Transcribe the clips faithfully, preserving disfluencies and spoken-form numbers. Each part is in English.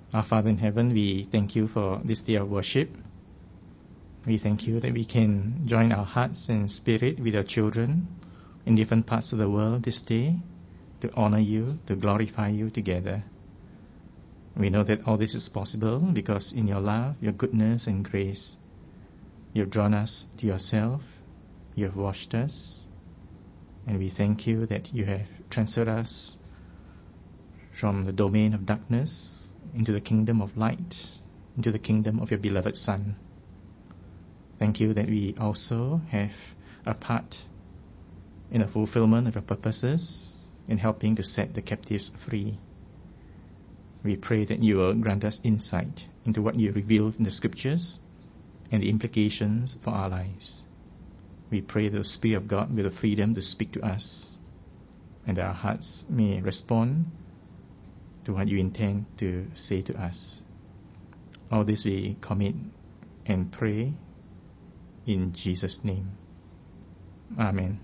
Our Father in heaven, we thank you for this day of worship. We thank you that we can join our hearts and spirit with our children in different parts of the world this day to honor you, to glorify you together. We know that all this is possible because in your love, your goodness and grace, you have drawn us to yourself, you have washed us, and we thank you that you have transferred us from the domain of darkness into the kingdom of light, into the kingdom of your beloved Son. Thank you that we also have a part in the fulfillment of your purposes in helping to set the captives free. We pray that you will grant us insight into what you revealed in the Scriptures and the implications for our lives. We pray that the Spirit of God will have freedom to speak to us and that our hearts may respond to what you intend to say to us. All this we commit and pray in Jesus' name. Amen.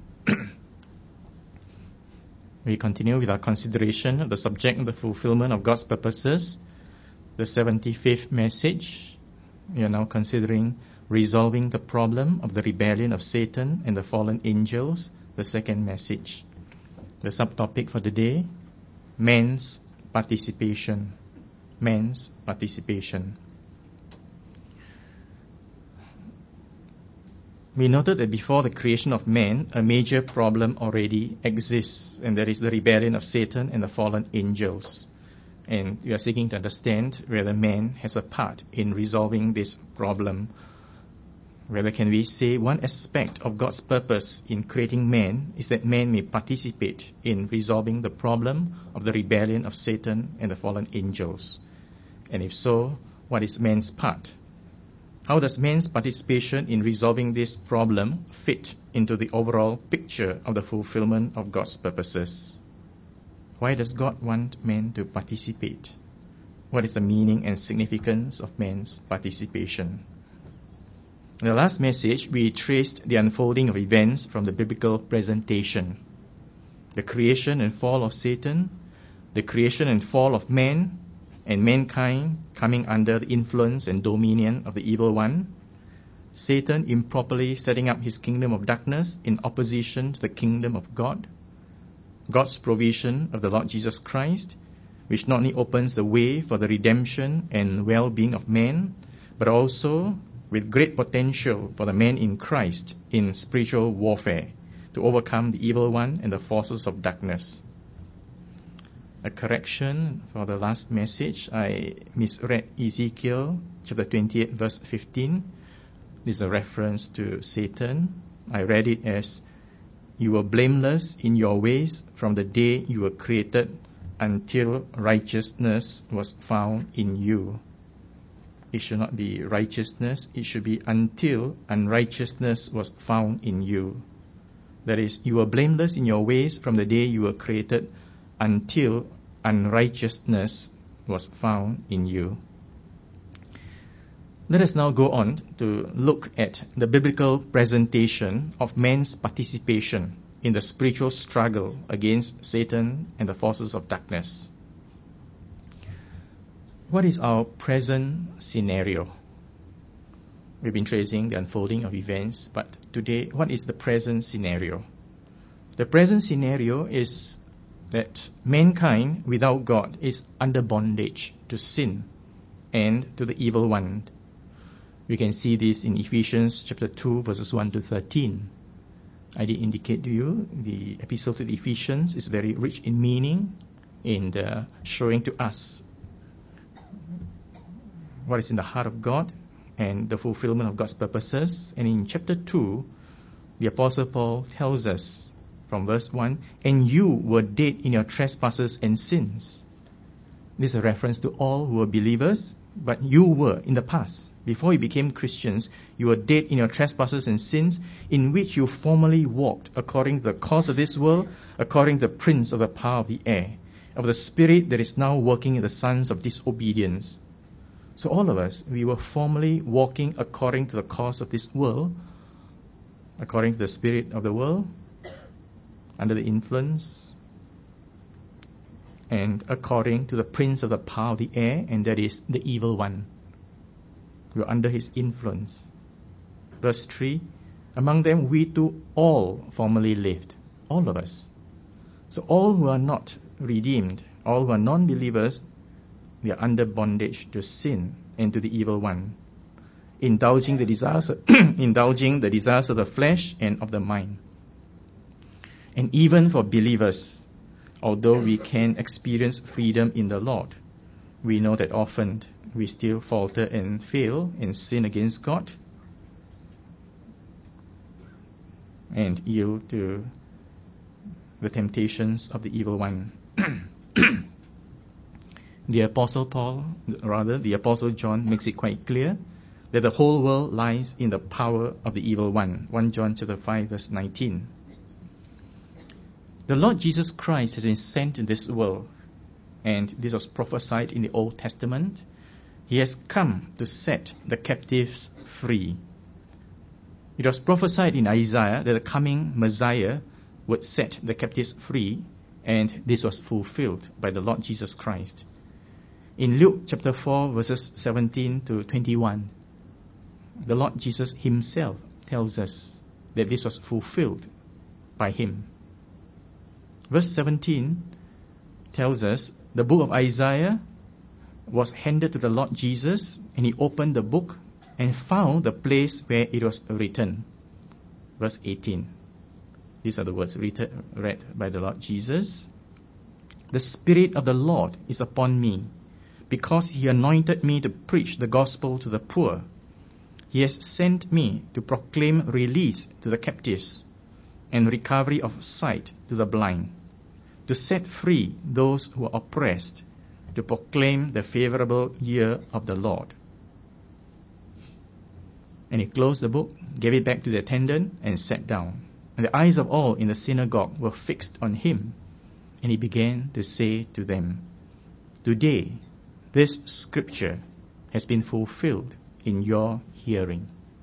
We continue with our consideration of the subject of the fulfillment of God's purposes, the seventy-fifth message. We are now considering resolving the problem of the rebellion of Satan and the fallen angels, the second message. The subtopic for the day, man's participation. Man's participation. We noted that before the creation of man, a major problem already exists, and that is the rebellion of Satan and the fallen angels. And we are seeking to understand whether man has a part in resolving this problem. Whether can we say one aspect of God's purpose in creating man is that man may participate in resolving the problem of the rebellion of Satan and the fallen angels. And if so, what is man's part? How does man's participation in resolving this problem fit into the overall picture of the fulfillment of God's purposes? Why does God want man to participate? What is the meaning and significance of man's participation? In the last message, we traced the unfolding of events from the biblical presentation. The creation and fall of Satan, the creation and fall of man, and mankind coming under the influence and dominion of the evil one, Satan improperly setting up his kingdom of darkness in opposition to the kingdom of God, God's provision of the Lord Jesus Christ, which not only opens the way for the redemption and well-being of man, but also with great potential for the man in Christ in spiritual warfare to overcome the evil one and the forces of darkness. A correction for the last message, I misread Ezekiel chapter twenty-eight verse fifteen. This is a reference to Satan. I read it as, "You were blameless in your ways from the day you were created until righteousness was found in you." It should not be righteousness, it should be until unrighteousness was found in you. That is, you were blameless in your ways from the day you were created until unrighteousness was found in you. Let us now go on to look at the biblical presentation of man's participation in the spiritual struggle against Satan and the forces of darkness. What is our present scenario? We've been tracing the unfolding of events, but today, what is the present scenario? The present scenario is that mankind without God is under bondage to sin and to the evil one. We can see this in Ephesians chapter two, verses one to thirteen. I did indicate to you the epistle to the Ephesians is very rich in meaning, in the showing to us what is in the heart of God and the fulfillment of God's purposes. And in chapter two, the Apostle Paul tells us from verse one, "And you were dead in your trespasses and sins." This is a reference to all who were believers, but you were in the past. Before you became Christians, you were dead in your trespasses and sins, in which you formerly walked according to the course of this world, according to the prince of the power of the air, of the spirit that is now working in the sons of disobedience. So all of us, we were formerly walking according to the course of this world, according to the spirit of the world, under the influence and according to the prince of the power of the air, and that is the evil one. We are under his influence. Verse three, among them we too all formerly lived. All of us. So all who are not redeemed, all who are non-believers, they are under bondage to sin and to the evil one, indulging the desires, indulging the desires of the flesh and of the mind. And even for believers, although we can experience freedom in the Lord, we know that often we still falter and fail and sin against God and yield to the temptations of the evil one. The Apostle Paul, rather, the Apostle John makes it quite clear that the whole world lies in the power of the evil one. First John chapter five, verse nineteen. The Lord Jesus Christ has been sent in this world, and this was prophesied in the Old Testament. He has come to set the captives free. It was prophesied in Isaiah that the coming Messiah would set the captives free, and this was fulfilled by the Lord Jesus Christ. In Luke chapter four, verses seventeen to twenty-one, the Lord Jesus himself tells us that this was fulfilled by him. Verse seventeen tells us the book of Isaiah was handed to the Lord Jesus, and he opened the book and found the place where it was written. Verse eighteen. These are the words written, read by the Lord Jesus. The Spirit of the Lord is upon me, because he anointed me to preach the gospel to the poor. He has sent me to proclaim release to the captives and recovery of sight to the blind, to set free those who are oppressed, to proclaim the favorable year of the Lord. And he closed the book, gave it back to the attendant, and sat down. And the eyes of all in the synagogue were fixed on him. And he began to say to them, today this scripture has been fulfilled in your hearing.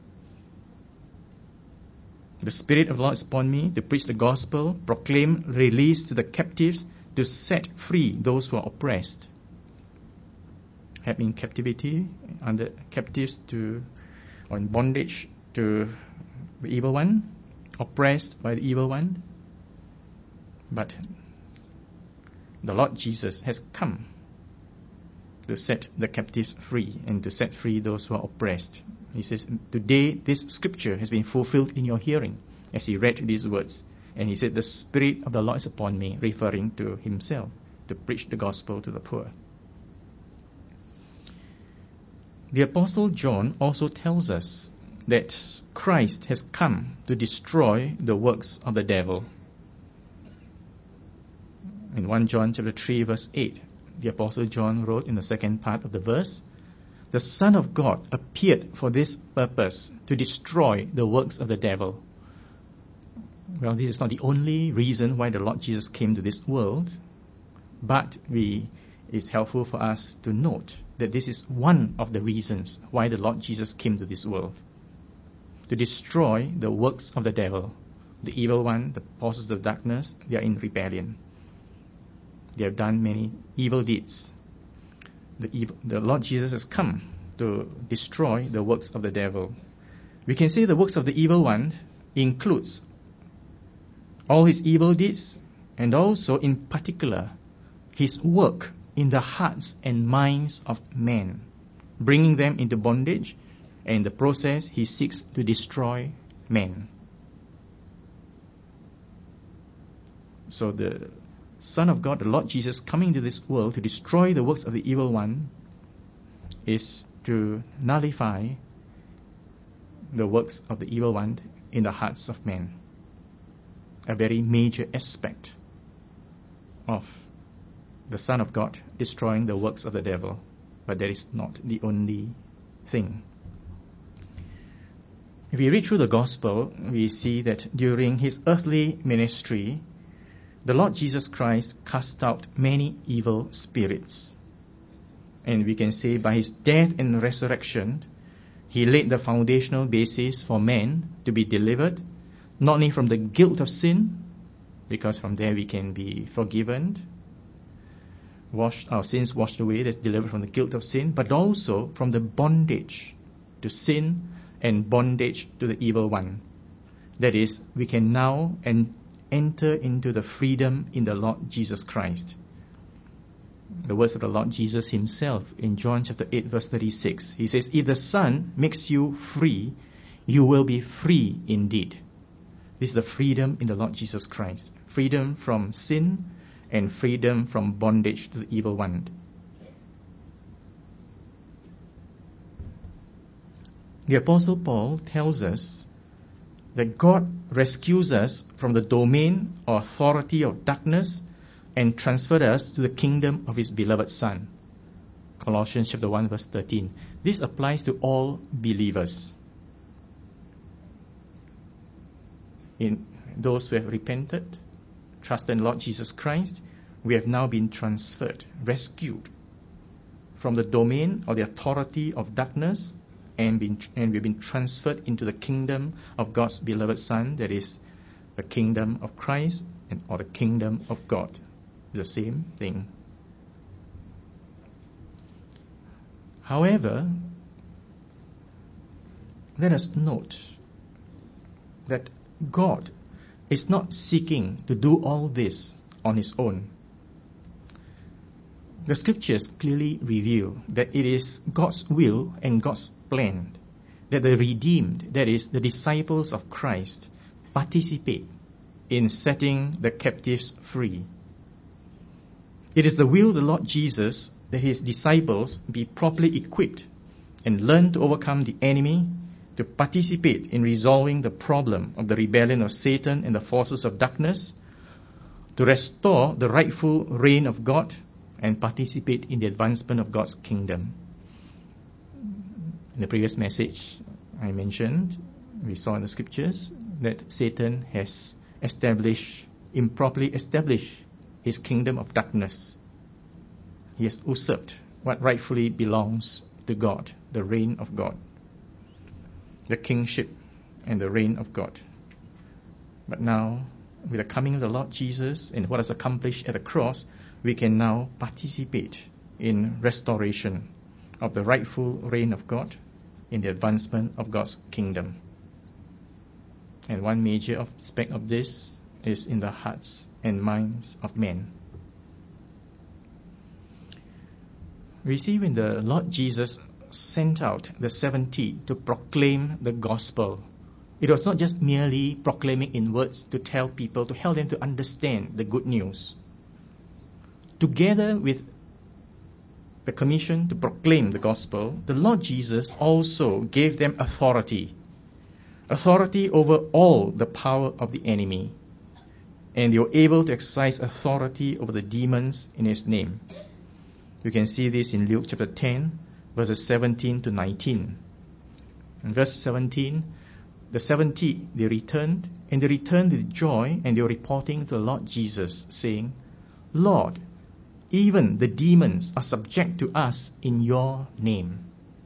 The Spirit of the Lord is upon me to preach the gospel, proclaim release to the captives, to set free those who are oppressed. Have in captivity, under captives to, or in bondage to the evil one, oppressed by the evil one. But the Lord Jesus has come to set the captives free and to set free those who are oppressed. He says, today this scripture has been fulfilled in your hearing, as he read these words. And he said, the Spirit of the Lord is upon me, referring to himself, to preach the gospel to the poor. The Apostle John also tells us that Christ has come to destroy the works of the devil. In First John chapter three, verse eight, the Apostle John wrote in the second part of the verse, the Son of God appeared for this purpose, to destroy the works of the devil. Well, this is not the only reason why the Lord Jesus came to this world, but we, it's helpful for us to note that this is one of the reasons why the Lord Jesus came to this world. To destroy the works of the devil. The evil one, the forces of darkness, they are in rebellion. They have done many evil deeds. The, evil, the Lord Jesus has come to destroy the works of the devil. We can say the works of the evil one includes all his evil deeds, and also in particular his work in the hearts and minds of men, bringing them into bondage, and in the process he seeks to destroy men. So the Son of God, the Lord Jesus, coming to this world to destroy the works of the evil one, is to nullify the works of the evil one in the hearts of men. A very major aspect of the Son of God destroying the works of the devil. But that is not the only thing. If we read through the Gospel, we see that during his earthly ministry, the Lord Jesus Christ cast out many evil spirits. And we can say by his death and resurrection, he laid the foundational basis for man to be delivered, not only from the guilt of sin, because from there we can be forgiven, washed, our sins washed away, that's delivered from the guilt of sin, but also from the bondage to sin and bondage to the evil one. That is, we can now en- enter into the freedom in the Lord Jesus Christ. The words of the Lord Jesus himself in John chapter eight verse thirty-six. He says, if the Son makes you free, you will be free indeed. This is the freedom in the Lord Jesus Christ. Freedom from sin and freedom from bondage to the evil one. The Apostle Paul tells us that God rescues us from the domain or authority of darkness and transferred us to the kingdom of his beloved Son. Colossians chapter one verse thirteen. This applies to all believers. In those who have repented, trusted in Lord Jesus Christ, we have now been transferred, rescued from the domain or the authority of darkness, and been and we've been transferred into the kingdom of God's beloved Son, that is the kingdom of Christ and or the kingdom of God. The same thing. However, let us note that God is not seeking to do all this on his own. The scriptures clearly reveal that it is God's will and God's plan that the redeemed, that is, the disciples of Christ, participate in setting the captives free. It is the will of the Lord Jesus that his disciples be properly equipped and learn to overcome the enemy, to participate in resolving the problem of the rebellion of Satan and the forces of darkness, to restore the rightful reign of God, and participate in the advancement of God's kingdom. In the previous message I mentioned, we saw in the scriptures that Satan has established, improperly established his kingdom of darkness. He has usurped what rightfully belongs to God, the reign of God, the kingship and the reign of God. But now, with the coming of the Lord Jesus and what is accomplished at the cross, we can now participate in restoration of the rightful reign of God in the advancement of God's kingdom. And one major aspect of this is in the hearts and minds of men. We see when the Lord Jesus sent out the seventy to proclaim the gospel, it was not just merely proclaiming in words to tell people, to help them to understand the good news. Together with the commission to proclaim the gospel, the Lord Jesus also gave them authority. Authority over all the power of the enemy. And they were able to exercise authority over the demons in his name. You can see this in Luke chapter ten, verses seventeen to nineteen. In verse seventeen, the seventy, they returned, and they returned with joy, and they were reporting to the Lord Jesus, saying, Lord, even the demons are subject to us in your name.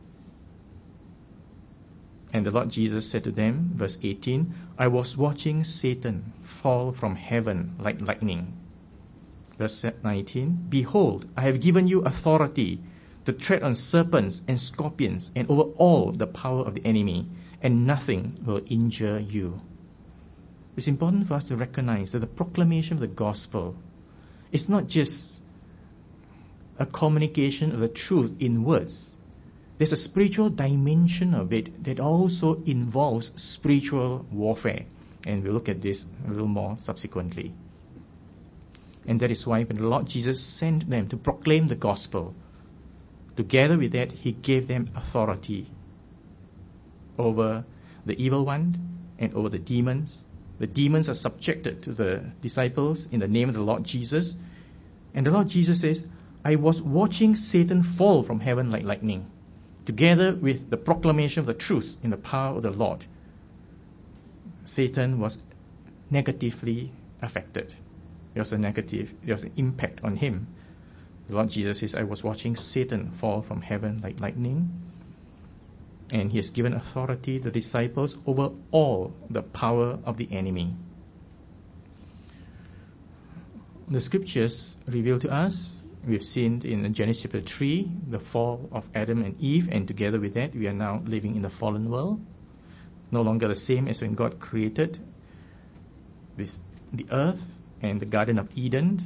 And the Lord Jesus said to them, verse eighteen, I was watching Satan fall from heaven like lightning. Verse nineteen, behold, I have given you authority to tread on serpents and scorpions and over all the power of the enemy, and nothing will injure you. It's important for us to recognize that the proclamation of the gospel is not just a communication of the truth in words. There's a spiritual dimension of it that also involves spiritual warfare. And we'll look at this a little more subsequently. And that is why when the Lord Jesus sent them to proclaim the gospel, together with that, he gave them authority over the evil one and over the demons. The demons are subjected to the disciples in the name of the Lord Jesus. And the Lord Jesus says, I was watching Satan fall from heaven like lightning. Together with the proclamation of the truth in the power of the Lord, Satan was negatively affected. There was a negative, there was an impact on him. The Lord Jesus says, I was watching Satan fall from heaven like lightning. And he has given authority to the disciples over all the power of the enemy. The scriptures reveal to us We've seen in Genesis chapter three the fall of Adam and Eve, and together with that we are now living in the fallen world. No longer the same as when God created this, the earth and the Garden of Eden.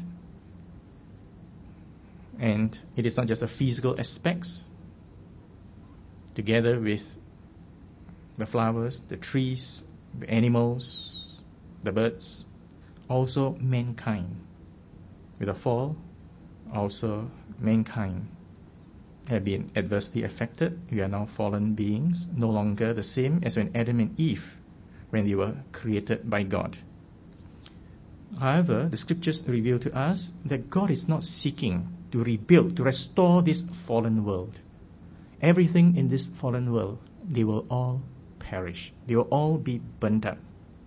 And it is not just the physical aspects. Together with the flowers, the trees, the animals, the birds, also mankind. With the fall, also mankind have been adversely affected. We are now fallen beings, no longer the same as when Adam and Eve, when they were created by God. However, the scriptures reveal to us that God is not seeking to rebuild, to restore this fallen world. Everything in this fallen world, they will all perish. They will all be burnt up.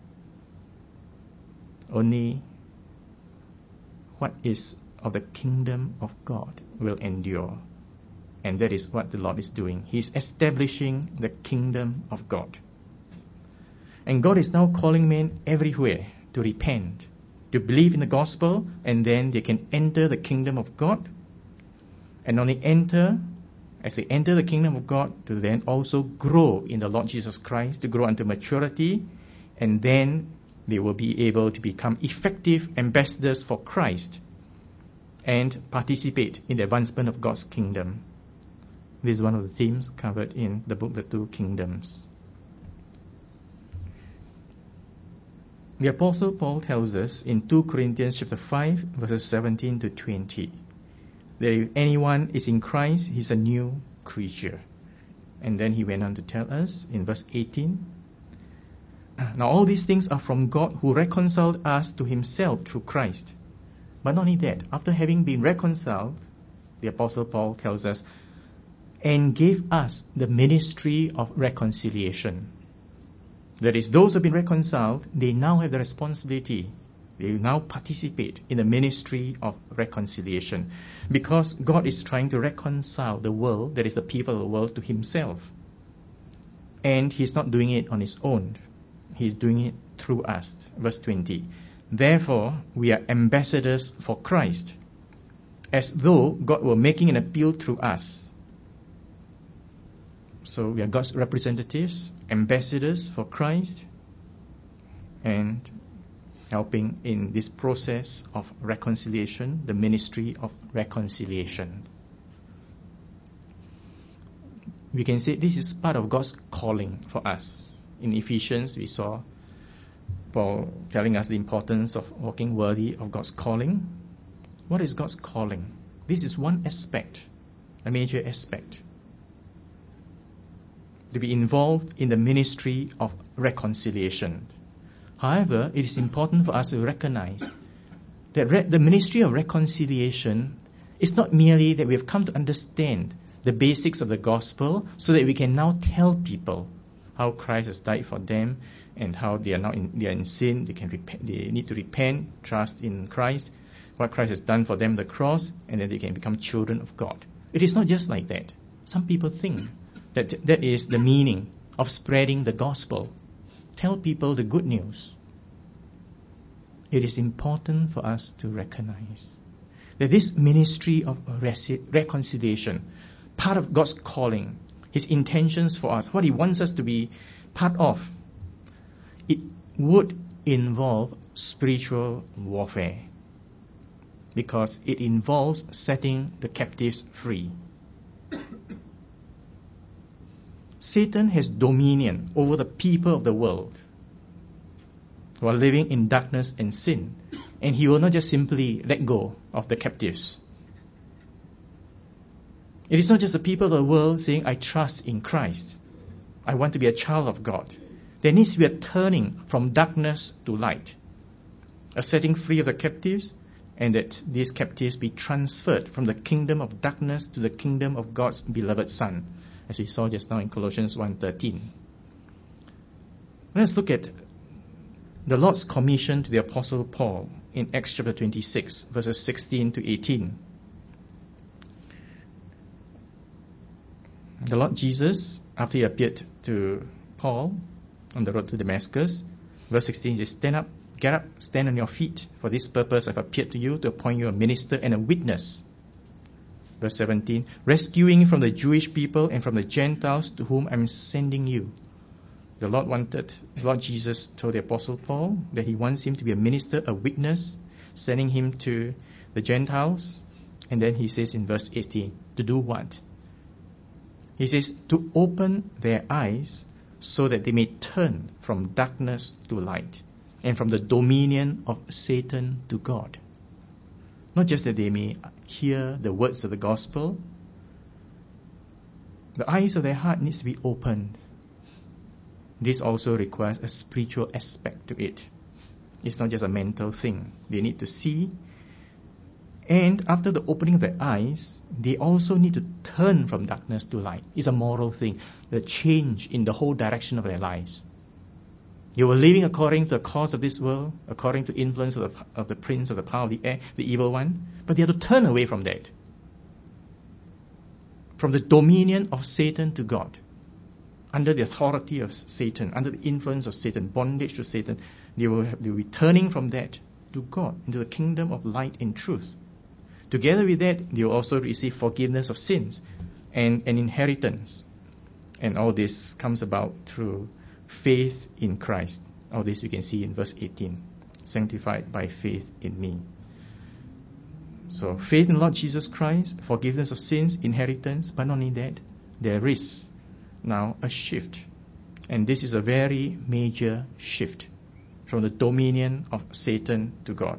Only what is of the kingdom of God will endure. And that is what the Lord is doing. He is establishing the kingdom of God. And God is now calling men everywhere to repent, to believe in the gospel, and then they can enter the kingdom of God. And only enter, as they enter the kingdom of God, to then also grow in the Lord Jesus Christ, to grow unto maturity, and then they will be able to become effective ambassadors for Christ and participate in the advancement of God's kingdom. This is one of the themes covered in the book The Two Kingdoms. The Apostle Paul tells us in Second Corinthians chapter five, verses seventeen to twenty, that if anyone is in Christ, he's a new creature. And then he went on to tell us in verse eighteen, now all these things are from God, who reconciled us to himself through Christ. But not only that, after having been reconciled, the Apostle Paul tells us, and gave us the ministry of reconciliation. That is, those who have been reconciled, they now have the responsibility. They now participate in the ministry of reconciliation. Because God is trying to reconcile the world, that is the people of the world, to himself. And he's not doing it on his own. He's doing it through us. Verse twenty. Therefore, we are ambassadors for Christ, as though God were making an appeal through us. So we are God's representatives, ambassadors for Christ, and helping in this process of reconciliation, the ministry of reconciliation. We can say this is part of God's calling for us. In Ephesians, we saw Paul telling us the importance of walking worthy of God's calling. What is God's calling? This is one aspect, a major aspect. To be involved in the ministry of reconciliation. However, it is important for us to recognize that re- the ministry of reconciliation is not merely that we have come to understand the basics of the gospel so that we can now tell people how Christ has died for them and how they are now in, they are in sin, they can repent, they need to repent, trust in Christ, what Christ has done for them, the cross, and then they can become children of God. It is not just like that. Some people think that that is the meaning of spreading the gospel. Tell people the good news. It is important for us to recognize that this ministry of reconciliation, part of God's calling, his intentions for us, what he wants us to be part of, it would involve spiritual warfare because it involves setting the captives free. Satan has dominion over the people of the world who are living in darkness and sin, and he will not just simply let go of the captives. It is not just the people of the world saying, I trust in Christ. I want to be a child of God. There needs to be a turning from darkness to light, a setting free of the captives, and that these captives be transferred from the kingdom of darkness to the kingdom of God's beloved Son, as we saw just now in Colossians one thirteen. Let's look at the Lord's commission to the Apostle Paul in Acts chapter twenty-six, verses sixteen to eighteen. The Lord Jesus, after he appeared to Paul on the road to Damascus, verse sixteen says, Stand up, get up, stand on your feet. For this purpose I've appeared to you to appoint you a minister and a witness Verse seventeen, rescuing from the Jewish people and from the Gentiles to whom I'm sending you. The Lord wanted, the Lord Jesus told the Apostle Paul that he wants him to be a minister, a witness, sending him to the Gentiles. And then he says in verse eighteen, to do what? He says, to open their eyes so that they may turn from darkness to light and from the dominion of Satan to God. Not just that they may hear the words of the gospel. The eyes of their heart needs to be opened. This also requires a spiritual aspect to it. It's not just a mental thing. They need to see. And after the opening of their eyes, they also need to turn from darkness to light. It's a moral thing. The change in the whole direction of their lives. They were living according to the course of this world, according to influence of the, of the prince of the power of the air, the evil one. But they had to turn away from that. From the dominion of Satan to God. Under the authority of Satan, under the influence of Satan, bondage to Satan, they will, they will be turning from that to God, into the kingdom of light and truth. Together with that, they will also receive forgiveness of sins and an inheritance. And all this comes about through faith in Christ. All this we can see in verse eighteen. Sanctified by faith in me. So faith in Lord Jesus Christ, forgiveness of sins, inheritance, but not only that, there is now a shift. And this is a very major shift from the dominion of Satan to God.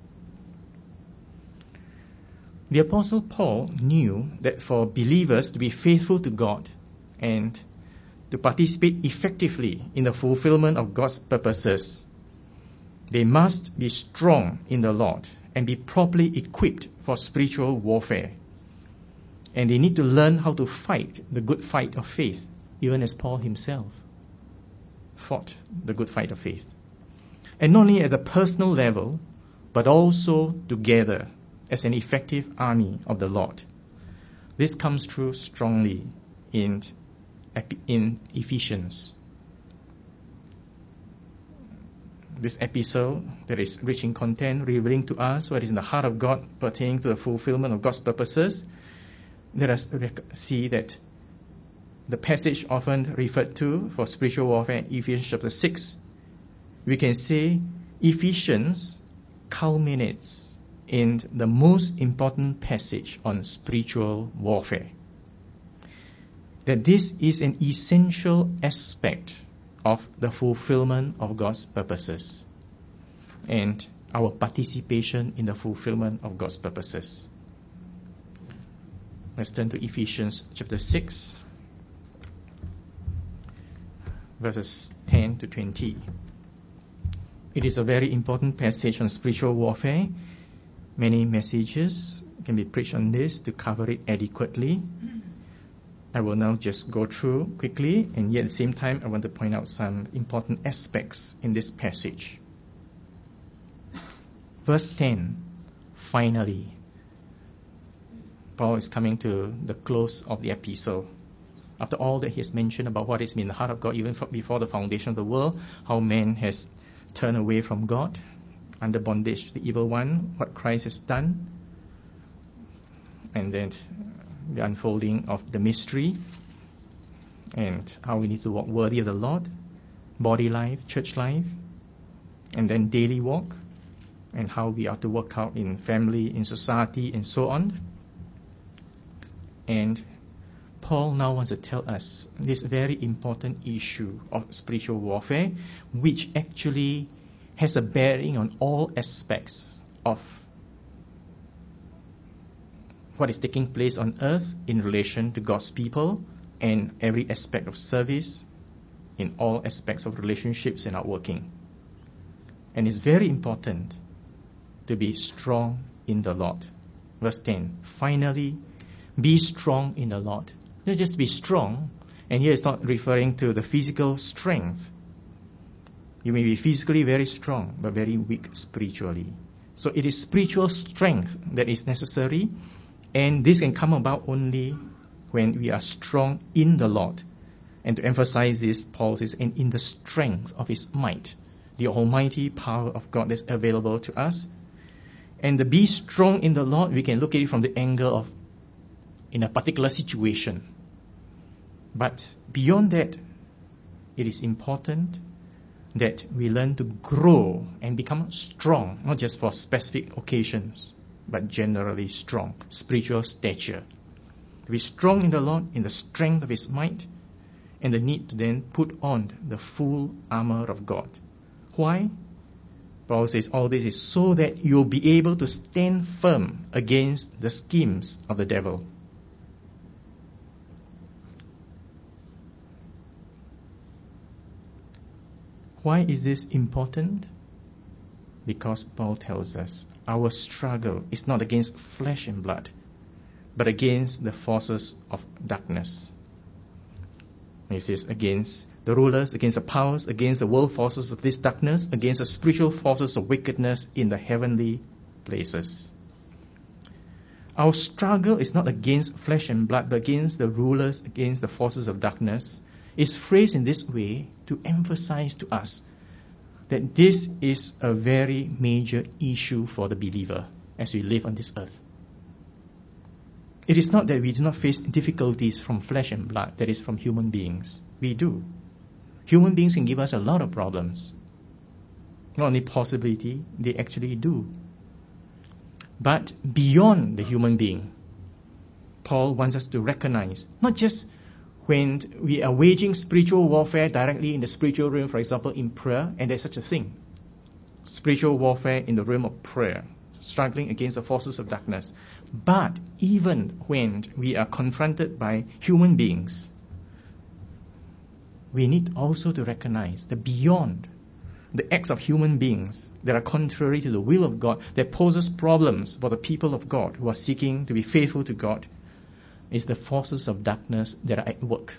The Apostle Paul knew that for believers to be faithful to God and to participate effectively in the fulfillment of God's purposes, they must be strong in the Lord and be properly equipped for spiritual warfare. And they need to learn how to fight the good fight of faith, even as Paul himself fought the good fight of faith. And not only at the personal level, but also together as an effective army of the Lord. This comes through strongly in, in Ephesians. This epistle that is rich in content, revealing to us what is in the heart of God pertaining to the fulfillment of God's purposes. Let us see that the passage often referred to for spiritual warfare, Ephesians chapter six, we can say Ephesians culminates in the most important passage on spiritual warfare. That this is an essential aspect of the fulfillment of God's purposes and our participation in the fulfillment of God's purposes. Let's turn to Ephesians chapter six, verses ten to twenty. It is a very important passage on spiritual warfare. Many messages can be preached on this to cover it adequately. I will now just go through quickly, and yet at the same time I want to point out some important aspects in this passage. Verse ten, finally. Paul is coming to the close of the epistle. After all that he has mentioned about what is in the heart of God even before the foundation of the world, how man has turned away from God, under bondage to the evil one, what Christ has done, and then the unfolding of the mystery, and how we need to walk worthy of the Lord, body life, church life, and then daily walk, and how we are to work out in family, in society, and so on. And Paul now wants to tell us this very important issue of spiritual warfare, which actually has a bearing on all aspects of what is taking place on earth in relation to God's people and every aspect of service, in all aspects of relationships and outworking. And it's very important to be strong in the Lord. Verse ten, finally, be strong in the Lord. Not just be strong, and here it's not referring to the physical strength. You may be physically very strong, but very weak spiritually. So it is spiritual strength that is necessary, and this can come about only when we are strong in the Lord. And to emphasize this, Paul says, and in the strength of his might, the almighty power of God that's available to us. And to be strong in the Lord, we can look at it from the angle of in a particular situation. But beyond that, it is important that we learn to grow and become strong, not just for specific occasions, but generally strong, spiritual stature. To be strong in the Lord, in the strength of His might, and the need to then put on the full armor of God. Why? Paul says all this is so that you'll be able to stand firm against the schemes of the devil. Why is this important? Because Paul tells us our struggle is not against flesh and blood, but against the forces of darkness. He says against the rulers, against the powers, against the world forces of this darkness, against the spiritual forces of wickedness in the heavenly places. Our struggle is not against flesh and blood, but against the rulers, against the forces of darkness. It's phrased in this way to emphasize to us that this is a very major issue for the believer as we live on this earth. It is not that we do not face difficulties from flesh and blood, that is from human beings. We do. Human beings can give us a lot of problems. Not only possibility, they actually do. But beyond the human being, Paul wants us to recognize, not just when we are waging spiritual warfare directly in the spiritual realm, for example, in prayer, and there's such a thing. Spiritual warfare in the realm of prayer, struggling against the forces of darkness. But even when we are confronted by human beings, we need also to recognize that beyond the acts of human beings that are contrary to the will of God, that poses problems for the people of God who are seeking to be faithful to God, is the forces of darkness that are at work.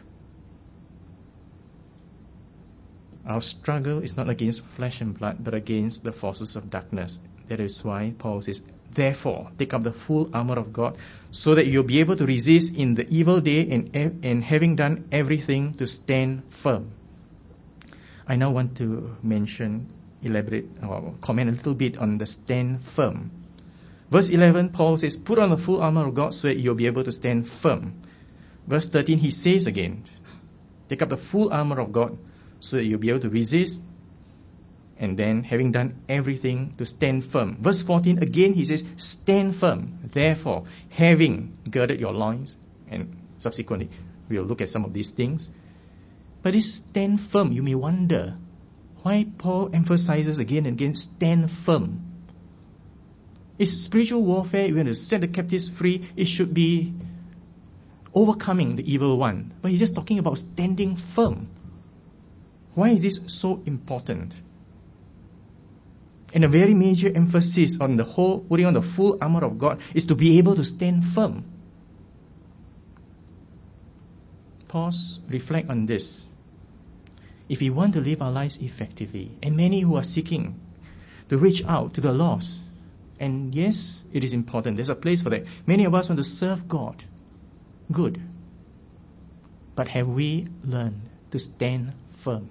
Our struggle is not against flesh and blood, but against the forces of darkness. That is why Paul says, therefore, take up the full armor of God, so that you'll be able to resist in the evil day, and, and having done everything, to stand firm. I now want to mention, elaborate, or comment a little bit on the stand firm. Verse eleven, Paul says, put on the full armor of God so that you'll be able to stand firm. Verse thirteen, he says again, take up the full armor of God so that you'll be able to resist, and then having done everything, to stand firm. Verse fourteen, again he says, stand firm. Therefore, having girded your loins, and subsequently we'll look at some of these things. But this stand firm, you may wonder why Paul emphasizes again and again, stand firm. It's spiritual warfare. We want to set the captives free. It should be overcoming the evil one. But he's just talking about standing firm. Why is this so important? And a very major emphasis on the whole, putting on the full armor of God, is to be able to stand firm. Pause, reflect on this. If we want to live our lives effectively, and many who are seeking to reach out to the lost, and yes, it is important, there's a place for that. Many of us want to serve God. Good. But have we learned to stand firm?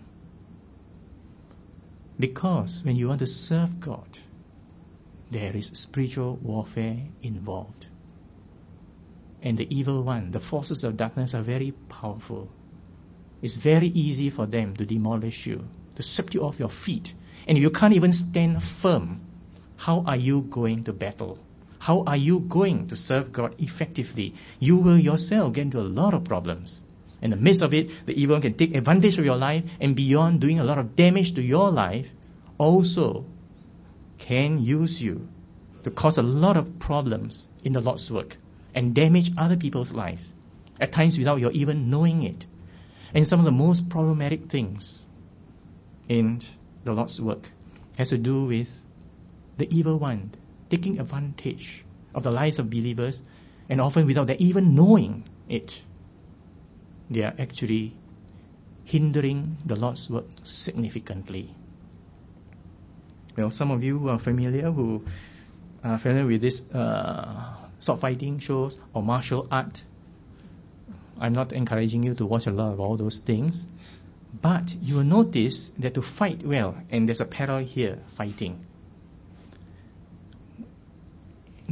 Because when you want to serve God, there is spiritual warfare involved. And the evil one, the forces of darkness, are very powerful. It's very easy for them to demolish you, to sweep you off your feet. And if you can't even stand firm, how are you going to battle? How are you going to serve God effectively? You will yourself get into a lot of problems. In the midst of it, the evil one can take advantage of your life, and beyond doing a lot of damage to your life, also can use you to cause a lot of problems in the Lord's work and damage other people's lives, at times without your even knowing it. And some of the most problematic things in the Lord's work has to do with the evil one taking advantage of the lives of believers, and often without them even knowing it, they are actually hindering the Lord's work significantly. Well, some of you who are familiar, who are familiar with this uh, sword fighting shows or martial art, I'm not encouraging you to watch a lot of all those things, but you will notice that to fight well, and there's a parallel here, fighting.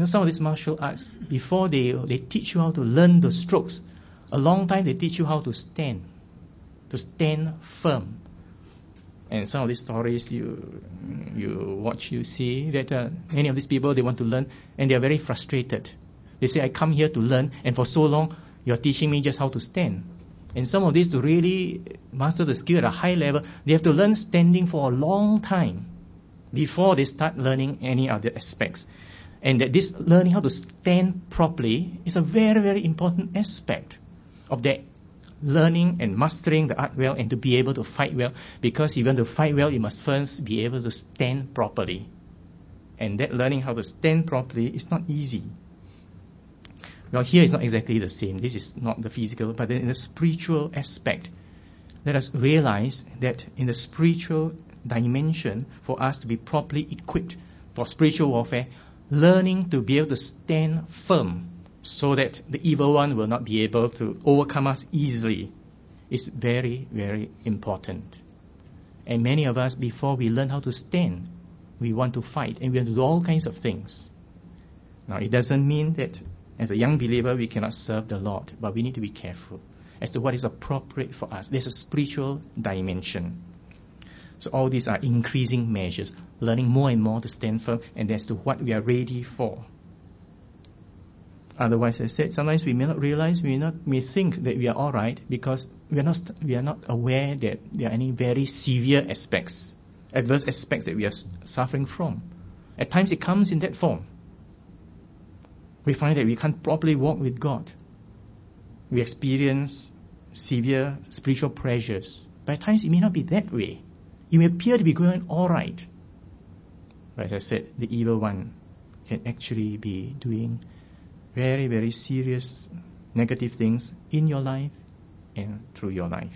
know, some of these martial arts, before they, they teach you how to learn the strokes, a long time they teach you how to stand, to stand firm. And some of these stories you you watch, you see that uh, many of these people, they want to learn and they are very frustrated. They say, I come here to learn, and for so long you're teaching me just how to stand. And some of these, to really master the skill at a high level, they have to learn standing for a long time before they start learning any other aspects. And that this learning how to stand properly is a very, very important aspect of their learning and mastering the art well, and to be able to fight well. Because if you want to fight well, you must first be able to stand properly. And that learning how to stand properly is not easy. Well, here is not exactly the same. This is not the physical, but in the spiritual aspect. Let us realize that in the spiritual dimension, for us to be properly equipped for spiritual warfare, learning to be able to stand firm so that the evil one will not be able to overcome us easily is very, very important. And many of us, before we learn how to stand, we want to fight, and we want to do all kinds of things. Now, it doesn't mean that as a young believer we cannot serve the Lord, but we need to be careful as to what is appropriate for us. There's a spiritual dimension. So all these are increasing measures, learning more and more to stand firm, and as to what we are ready for. Otherwise, as I said, sometimes we may not realize, we may not may think that we are all right because we are not we are not aware that there are any very severe aspects, adverse aspects that we are suffering from. At times, it comes in that form. We find that we can't properly walk with God. We experience severe spiritual pressures. But at times, it may not be that way. You may appear to be going all right. But as I said, the evil one can actually be doing very, very serious negative things in your life and through your life.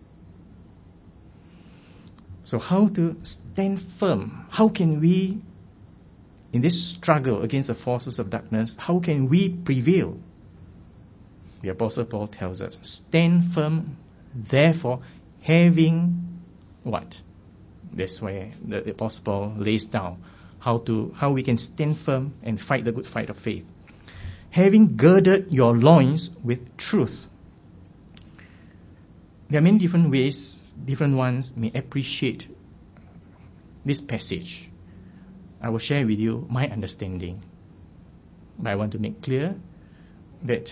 So how to stand firm? How can we, in this struggle against the forces of darkness, how can we prevail? The Apostle Paul tells us, stand firm, therefore, having what? That's where the Apostle Paul lays down how to how we can stand firm and fight the good fight of faith. Having girded your loins with truth. There are many different ways, different ones may appreciate this passage. I will share with you my understanding. But I want to make clear that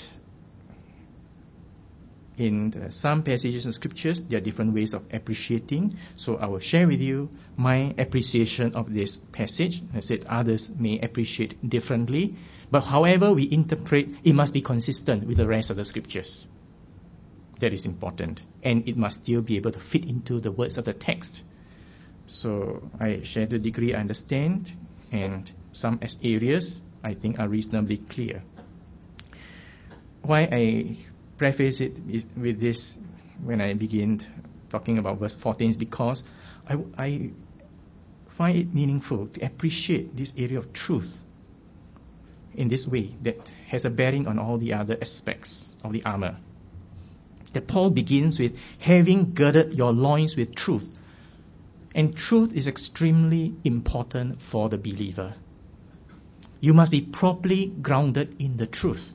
in the, some passages in scriptures, there are different ways of appreciating. So I will share with you my appreciation of this passage. I said others may appreciate differently. But however we interpret, it must be consistent with the rest of the scriptures. That is important. And it must still be able to fit into the words of the text. So I share the degree I understand, and some as areas I think are reasonably clear. Why I preface it with this when I begin talking about verse fourteen is because I, I find it meaningful to appreciate this area of truth in this way that has a bearing on all the other aspects of the armor. That Paul begins with having girded your loins with truth. And truth is extremely important for the believer. You must be properly grounded in the truth.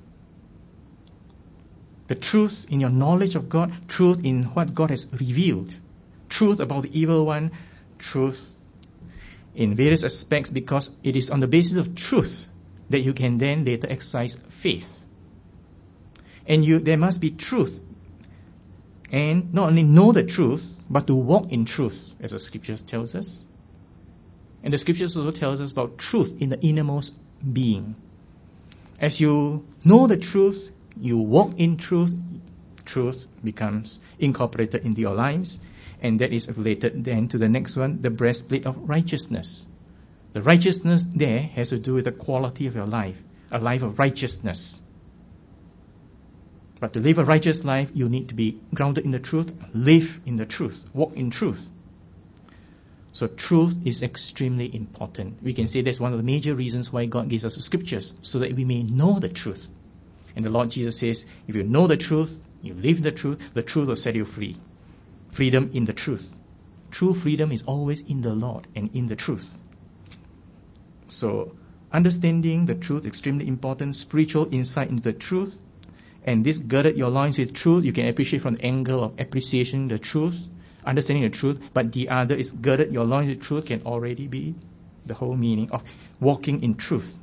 The truth in your knowledge of God, truth in what God has revealed, truth about the evil one, truth in various aspects, because it is on the basis of truth that you can then later exercise faith. And you, there must be truth. And not only know the truth, but to walk in truth, as the scriptures tells us. And the scriptures also tells us about truth in the innermost being. As you know the truth, you walk in truth, truth becomes incorporated into your lives, and that is related then to the next one, the breastplate of righteousness. The righteousness there has to do with the quality of your life, a life of righteousness. But to live a righteous life, you need to be grounded in the truth, live in the truth, walk in truth. So truth is extremely important. We can say that's one of the major reasons why God gives us the scriptures, so that we may know the truth. And the Lord Jesus says, if you know the truth, you live the truth, the truth will set you free. Freedom in the truth. True freedom is always in the Lord and in the truth. So understanding the truth, extremely important, spiritual insight into the truth, and this girded your loins with truth. You can appreciate from the angle of appreciation the truth, understanding the truth, but the other is girded your loins with truth can already be the whole meaning of walking in truth.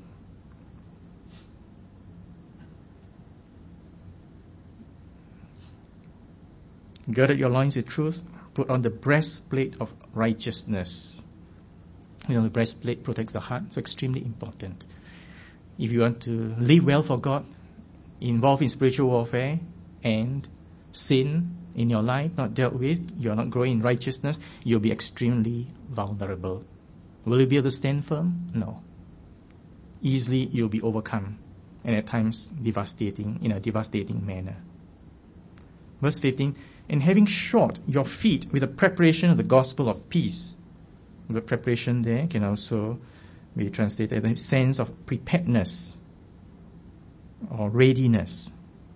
Girded your loins with truth, put on the breastplate of righteousness. You know, the breastplate protects the heart, so extremely important. If you want to live well for God, involved in spiritual warfare, and sin in your life not dealt with, you're not growing in righteousness, you'll be extremely vulnerable. Will you be able to stand firm? No. Easily you'll be overcome, and at times devastating, in a devastating manner. Verse fifteen, and having shod your feet with the preparation of the gospel of peace. The preparation there can also be translated in the sense of preparedness or readiness.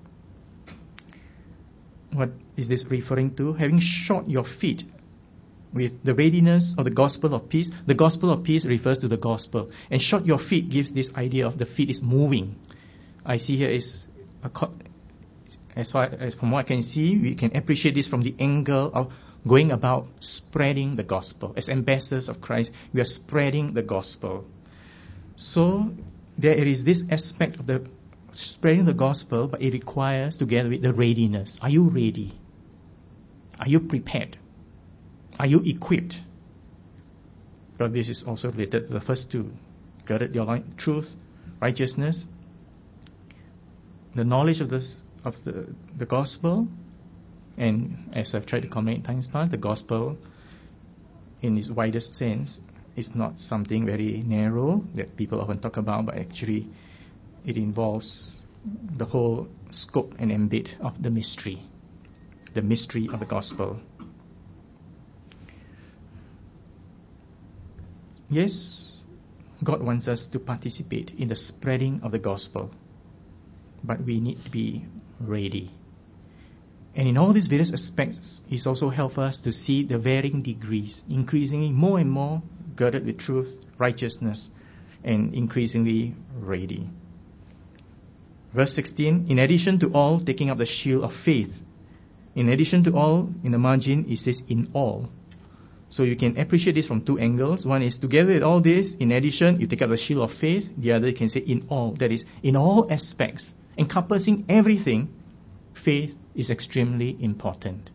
What is this referring to? Having shod your feet with the readiness of the gospel of peace. The gospel of peace refers to the gospel. And shod your feet gives this idea of the feet is moving. I see here is, a, as far as from what I can see, we can appreciate this from the angle of going about spreading the gospel. As ambassadors of Christ, we are spreading the gospel. So there is this aspect of the spreading the gospel, but it requires together with the readiness. Are you ready? Are you prepared? Are you equipped? But this is also related to the first two. Girded your loins, truth, righteousness, the knowledge of this of the, the gospel. And as I've tried to comment in times past, the gospel in its widest sense is not something very narrow that people often talk about, but actually it involves the whole scope and ambit of the mystery, the mystery of the gospel. Yes, God wants us to participate in the spreading of the gospel, but we need to be ready. And in all these various aspects, He's also helped us to see the varying degrees, increasingly more and more girded with truth, righteousness, and increasingly ready. Verse sixteen, in addition to all, taking up the shield of faith. In addition to all, in the margin, it says in all. So you can appreciate this from two angles. One is together with all this, in addition, you take up the shield of faith. The other, you can say in all. That is, in all aspects, encompassing everything, faith is extremely important.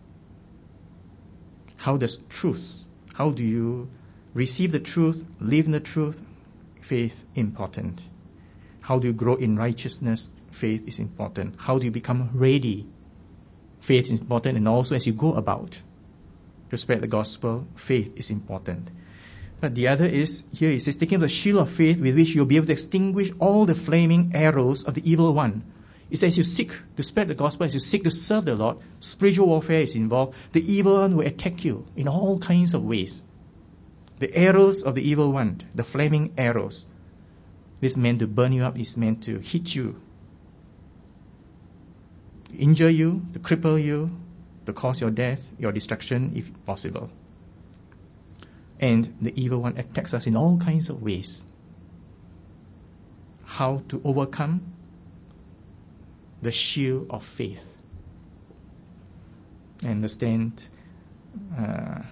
How does truth, how do you receive the truth, live in the truth? Faith important. How do you grow in righteousness? Faith is important. How do you become ready? Faith is important, and also as you go about to spread the gospel, faith is important. But the other is, here it says, taking the shield of faith with which you'll be able to extinguish all the flaming arrows of the evil one. It says you seek to spread the gospel, as you seek to serve the Lord, spiritual warfare is involved. The evil one will attack you in all kinds of ways. The arrows of the evil one, the flaming arrows, this meant to burn you up, is meant to hit you, to injure you, to cripple you, to cause your death, your destruction if possible. And the evil one attacks us in all kinds of ways. How to overcome? The shield of faith. I understand uh,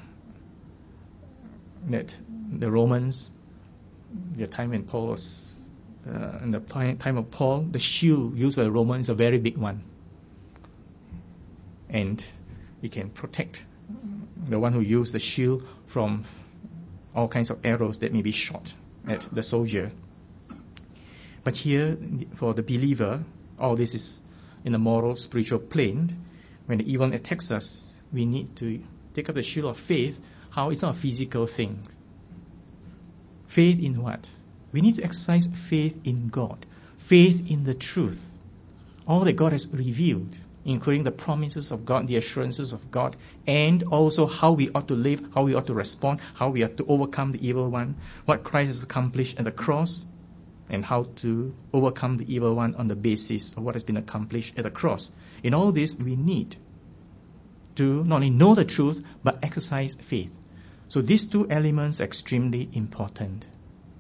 that the Romans, the time when Paul was, uh, in the time of Paul, the shield used by the Romans is a very big one. And it can protect the one who used the shield from all kinds of arrows that may be shot at the soldier. But here, for the believer, all this is in the moral, spiritual plane. When the evil attacks us, we need to take up the shield of faith. How? It's not a physical thing. Faith in what? We need to exercise faith in God. Faith in the truth. All that God has revealed, including the promises of God, the assurances of God, and also how we ought to live, how we ought to respond, how we ought to overcome the evil one, what Christ has accomplished at the cross, and how to overcome the evil one on the basis of what has been accomplished at the cross. In all this, we need to not only know the truth, but exercise faith. So these two elements are extremely important.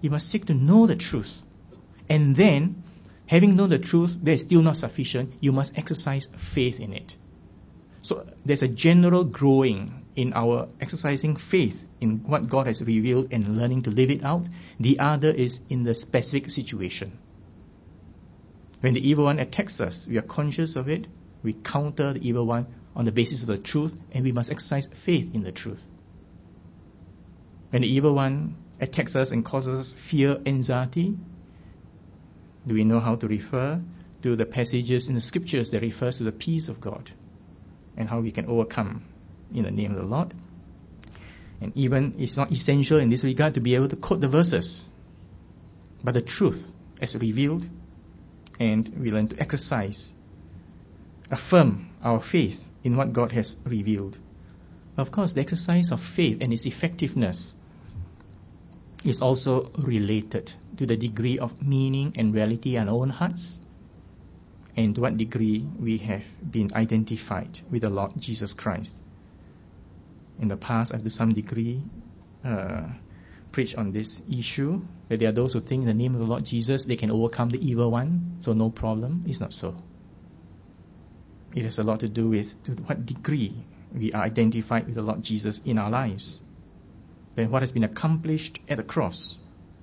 You must seek to know the truth. And then, having known the truth, that is still not sufficient. You must exercise faith in it. So there's a general growing in our exercising faith in what God has revealed and learning to live it out. The other is in the specific situation. When the evil one attacks us, we are conscious of it. We counter the evil one on the basis of the truth, and we must exercise faith in the truth. When the evil one attacks us and causes us fear, anxiety, do we know how to refer to the passages in the scriptures that refers to the peace of God and how we can overcome in the name of the Lord? And even it's not essential in this regard to be able to quote the verses, but the truth as revealed, and we learn to exercise, affirm our faith in what God has revealed. Of course, the exercise of faith and its effectiveness is also related to the degree of meaning and reality in our own hearts, and to what degree we have been identified with the Lord Jesus Christ. In the past, I've to some degree uh, preached on this issue, that there are those who think in the name of the Lord Jesus they can overcome the evil one, so no problem. It's not so. It has a lot to do with to what degree we are identified with the Lord Jesus in our lives. Then what has been accomplished at the cross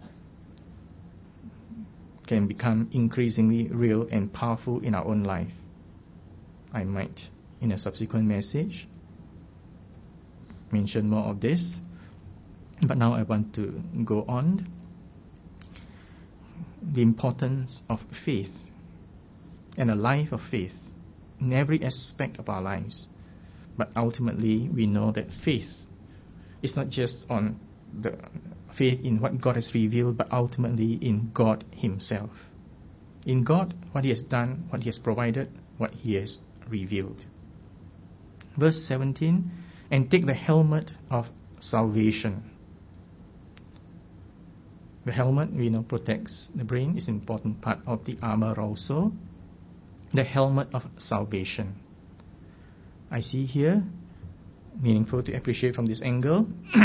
can become increasingly real and powerful in our own life. I might, in a subsequent message, mention more of this, but now I want to go on. The importance of faith and a life of faith in every aspect of our lives. But ultimately, we know that faith is not just on the faith in what God has revealed, but ultimately in God Himself. In God, what He has done, what He has provided, what He has revealed. Verse seventeen, and take the helmet of salvation. The helmet, we know, protects the brain, is an important part of the armor also. The helmet of salvation. I see here, meaningful to appreciate from this angle,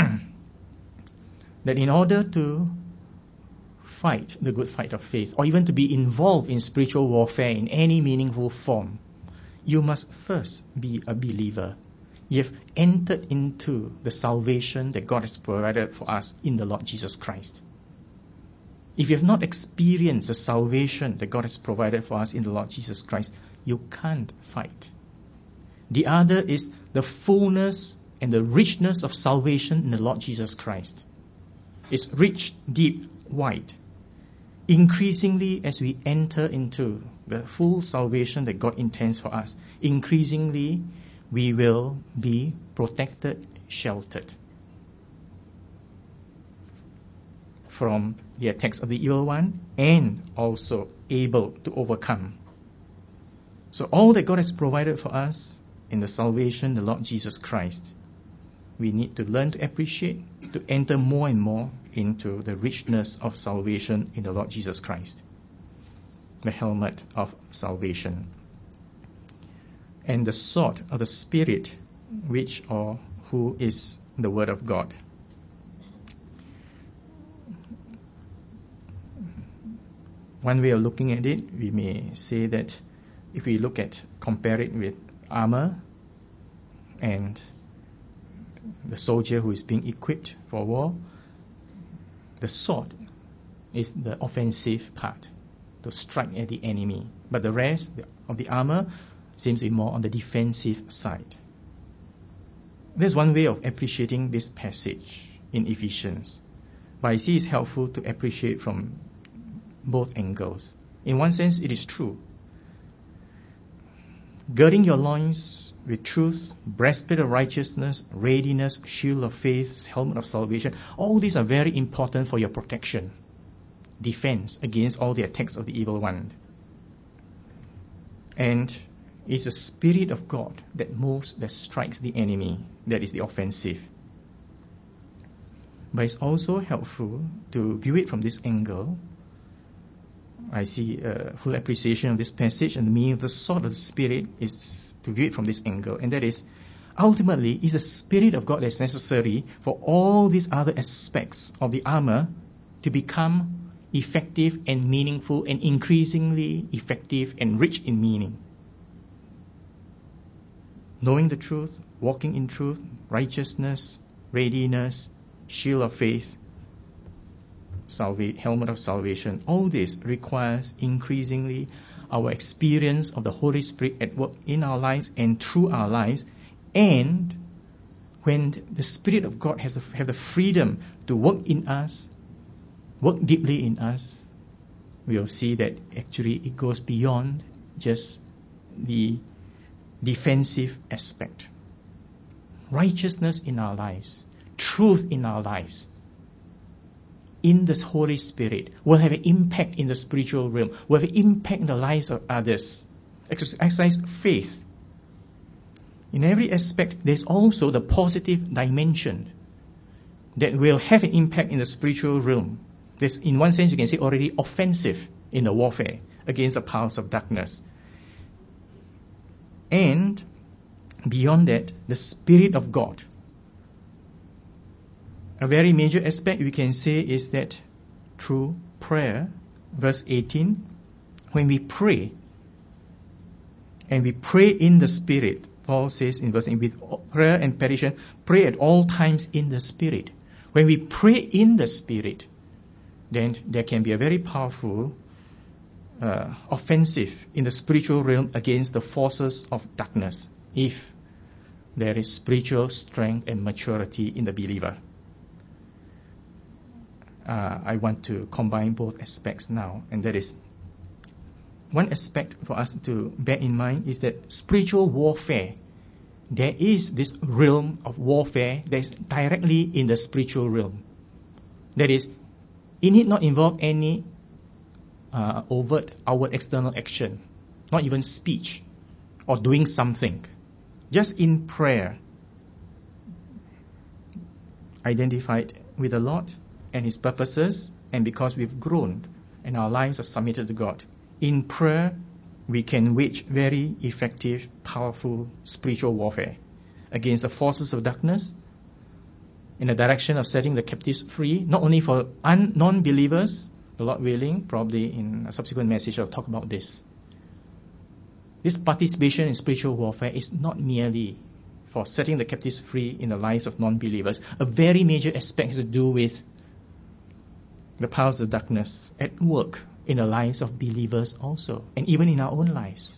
that in order to fight the good fight of faith, or even to be involved in spiritual warfare in any meaningful form, you must first be a believer. You have entered into the salvation that God has provided for us in the Lord Jesus Christ. If you have not experienced the salvation that God has provided for us in the Lord Jesus Christ, you can't fight. The other is the fullness and the richness of salvation in the Lord Jesus Christ. It's rich, deep, wide. Increasingly, as we enter into the full salvation that God intends for us, increasingly we will be protected, sheltered from the attacks of the evil one, and also able to overcome. So all that God has provided for us in the salvation, the Lord Jesus Christ, we need to learn to appreciate, to enter more and more into the richness of salvation in the Lord Jesus Christ. The helmet of salvation. And the sword of the Spirit, which or who is the Word of God. One way of looking at it, we may say that if we look at, compare it with armor and the soldier who is being equipped for war, the sword is the offensive part, to strike at the enemy. But the rest of the armor seems to be more on the defensive side. There's one way of appreciating this passage in Ephesians, but I see it's helpful to appreciate from both angles. In one sense, it is true. Girding your loins with truth, breastplate of righteousness, readiness, shield of faith, helmet of salvation, all these are very important for your protection, defense against all the attacks of the evil one. And it's the Spirit of God that moves, that strikes the enemy, that is the offensive. But it's also helpful to view it from this angle. I see a full appreciation of this passage, and the meaning of the sword of the Spirit is to view it from this angle, and that is, ultimately, it's the Spirit of God that's necessary for all these other aspects of the armor to become effective and meaningful and increasingly effective and rich in meaning. Knowing the truth, walking in truth, righteousness, readiness, shield of faith, salva- helmet of salvation, all this requires increasingly our experience of the Holy Spirit at work in our lives and through our lives. And when the Spirit of God has the, have the freedom to work in us, work deeply in us, we will see that actually it goes beyond just the defensive aspect. Righteousness in our lives, truth in our lives, in the Holy Spirit will have an impact in the spiritual realm, will have an impact in the lives of others. Exercise faith. In every aspect, there's also the positive dimension that will have an impact in the spiritual realm. There's, in one sense, you can say already offensive in the warfare against the powers of darkness. And beyond that, the Spirit of God. A very major aspect we can say is that through prayer, verse eighteen, when we pray, and we pray in the Spirit, Paul says in verse eighteen, with prayer and petition, pray at all times in the Spirit. When we pray in the Spirit, then there can be a very powerful uh, offensive in the spiritual realm against the forces of darkness, if there is spiritual strength and maturity in the believer. Uh, I want to combine both aspects now, and that is one aspect for us to bear in mind is that spiritual warfare, there is this realm of warfare that is directly in the spiritual realm. That is, it need not involve any uh, overt, outward, external action, not even speech or doing something. Just in prayer, identified with the Lord and His purposes, and because we've grown and our lives are submitted to God. In prayer, we can wage very effective, powerful spiritual warfare against the forces of darkness in the direction of setting the captives free, not only for un- non-believers, the Lord willing, probably in a subsequent message I'll talk about this. This participation in spiritual warfare is not merely for setting the captives free in the lives of non-believers. A very major aspect has to do with the powers of darkness at work in the lives of believers also, and even in our own lives.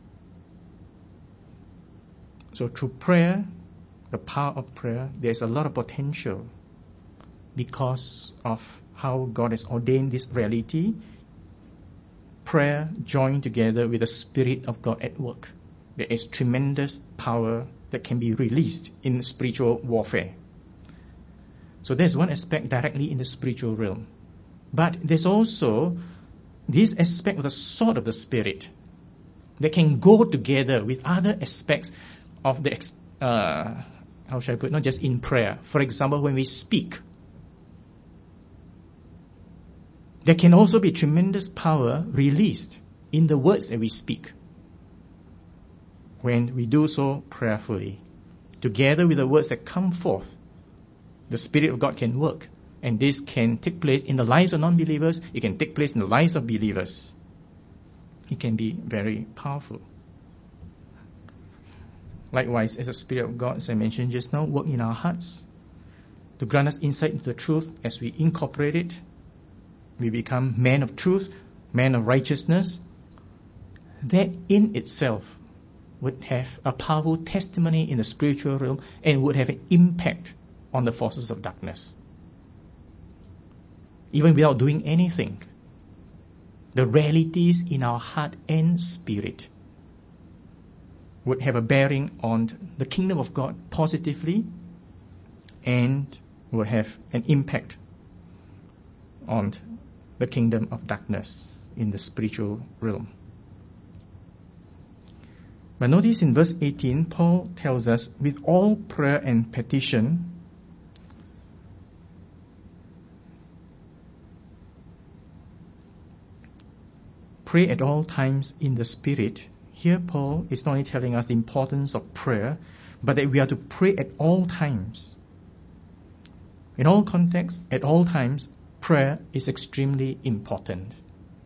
So through prayer, the power of prayer, there's a lot of potential because of how God has ordained this reality. Prayer joined together with the Spirit of God at work. There is tremendous power that can be released in spiritual warfare. So there's one aspect directly in the spiritual realm. But there's also this aspect of the sword of the Spirit that can go together with other aspects of the, uh, how should I put it, not just in prayer. For example, when we speak, there can also be tremendous power released in the words that we speak when we do so prayerfully. Together with the words that come forth, the Spirit of God can work. And this can take place in the lives of non-believers. It can take place in the lives of believers. It can be very powerful. Likewise, as the Spirit of God, as I mentioned just now, work in our hearts to grant us insight into the truth. As we incorporate it, we become men of truth, men of righteousness. That in itself would have a powerful testimony in the spiritual realm and would have an impact on the forces of darkness. Even without doing anything, the realities in our heart and spirit would have a bearing on the kingdom of God positively and will have an impact on the kingdom of darkness in the spiritual realm. But notice in verse eighteen, Paul tells us, with all prayer and petition, pray at all times in the Spirit. Here Paul is not only telling us the importance of prayer, but that we are to pray at all times. In all contexts, at all times, prayer is extremely important.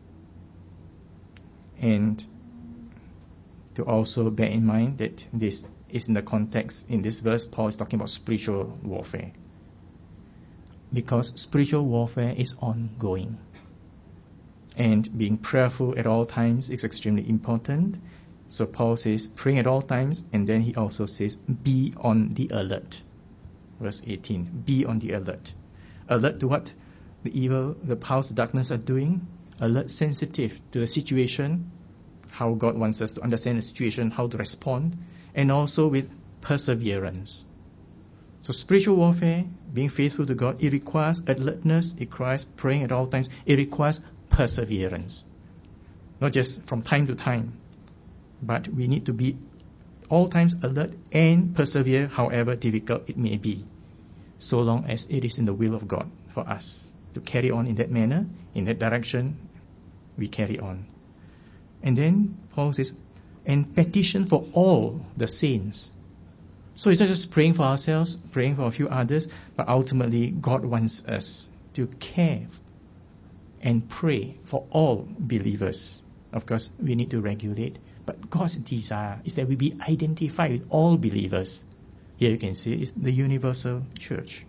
And to also bear in mind that this is in the context, in this verse, Paul is talking about spiritual warfare. Because spiritual warfare is ongoing. And being prayerful at all times is extremely important. So Paul says, praying at all times, and then he also says, be on the alert. Verse eighteen, be on the alert. Alert to what the evil, the powers of darkness are doing. Alert, sensitive to the situation, how God wants us to understand the situation, how to respond, and also with perseverance. So spiritual warfare, being faithful to God, it requires alertness, it requires praying at all times, it requires perseverance. Not just from time to time, but we need to be all times alert and persevere however difficult it may be, so long as it is in the will of God for us to carry on in that manner, in that direction, we carry on. And then Paul says, and petition for all the saints. So it's not just praying for ourselves, praying for a few others, but ultimately God wants us to care and pray for all believers. Of course, we need to regulate, but God's desire is that we be identified with all believers. Here you can see it's the universal church.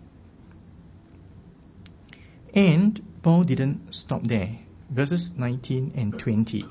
And Paul didn't stop there. Verses nineteen and twenty.